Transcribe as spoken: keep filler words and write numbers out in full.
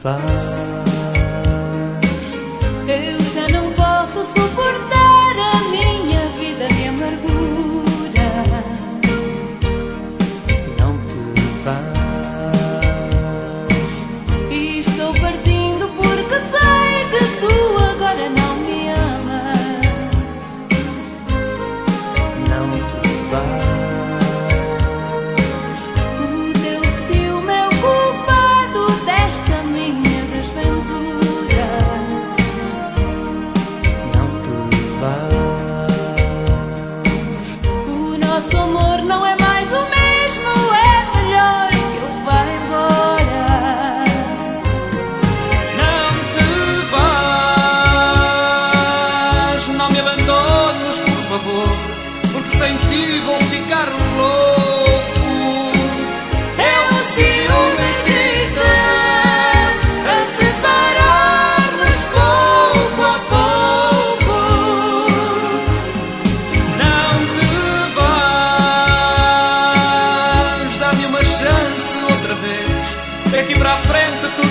vais. Eu já não posso suportar a minha vida de amargura. Não te vais. E estou partindo porque sei que tu agora não me amas. Não te vais. O teu ciúme é o culpado desta minha desventura. Não te vais. O nosso amor não é mais o mesmo, é melhor que eu vá embora. Não te vás, não me abandones, por favor, porque sem ti vou ficar louco. É o ciúme triste a separar-nos pouco a pouco. Não te vás, dá-me uma chance outra vez. Daqui para a frente tu